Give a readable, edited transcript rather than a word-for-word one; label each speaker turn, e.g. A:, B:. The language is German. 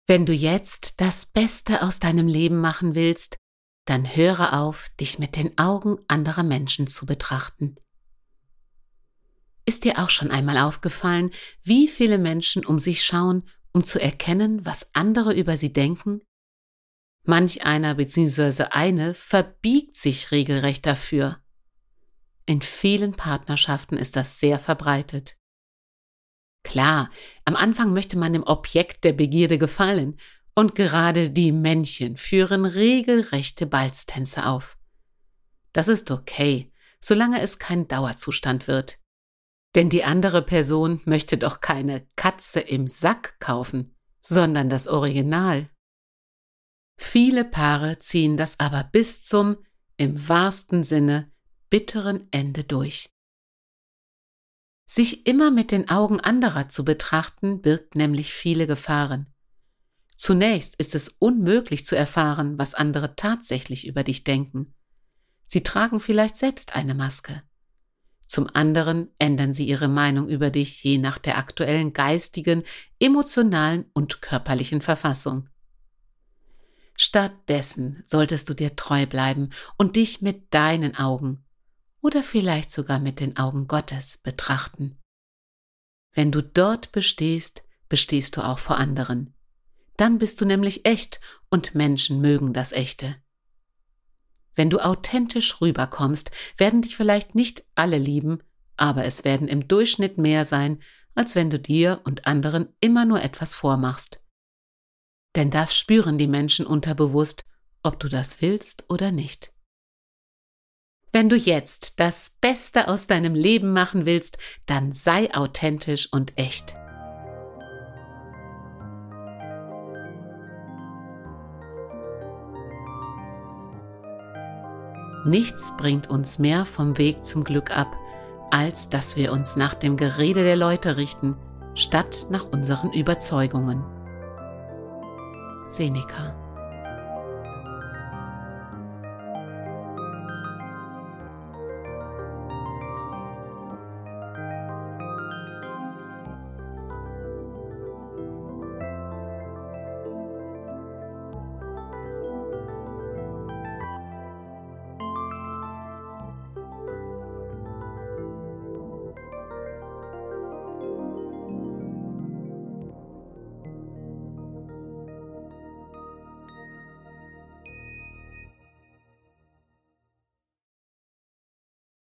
A: Wenn du jetzt das Beste aus deinem Leben machen willst, dann höre auf, dich mit den Augen anderer Menschen zu betrachten. Ist dir auch schon einmal aufgefallen, wie viele Menschen um sich schauen, um zu erkennen, was andere über sie denken? Manch einer bzw. eine verbiegt sich regelrecht dafür. In vielen Partnerschaften ist das sehr verbreitet. Klar, am Anfang möchte man dem Objekt der Begierde gefallen und gerade die Männchen führen regelrechte Balztänze auf. Das ist okay, solange es kein Dauerzustand wird. Denn die andere Person möchte doch keine Katze im Sack kaufen, sondern das Original. Viele Paare ziehen das aber bis zum, im wahrsten Sinne, bitteren Ende durch. Sich immer mit den Augen anderer zu betrachten, birgt nämlich viele Gefahren. Zunächst ist es unmöglich zu erfahren, was andere tatsächlich über dich denken. Sie tragen vielleicht selbst eine Maske. Zum anderen ändern sie ihre Meinung über dich je nach der aktuellen geistigen, emotionalen und körperlichen Verfassung. Stattdessen solltest du dir treu bleiben und dich mit deinen Augen oder vielleicht sogar mit den Augen Gottes betrachten. Wenn du dort bestehst, bestehst du auch vor anderen. Dann bist du nämlich echt und Menschen mögen das Echte. Wenn du authentisch rüberkommst, werden dich vielleicht nicht alle lieben, aber es werden im Durchschnitt mehr sein, als wenn du dir und anderen immer nur etwas vormachst. Denn das spüren die Menschen unterbewusst, ob du das willst oder nicht. Wenn du jetzt das Beste aus deinem Leben machen willst, dann sei authentisch und echt. Nichts bringt uns mehr vom Weg zum Glück ab, als dass wir uns nach dem Gerede der Leute richten, statt nach unseren Überzeugungen. Seneca.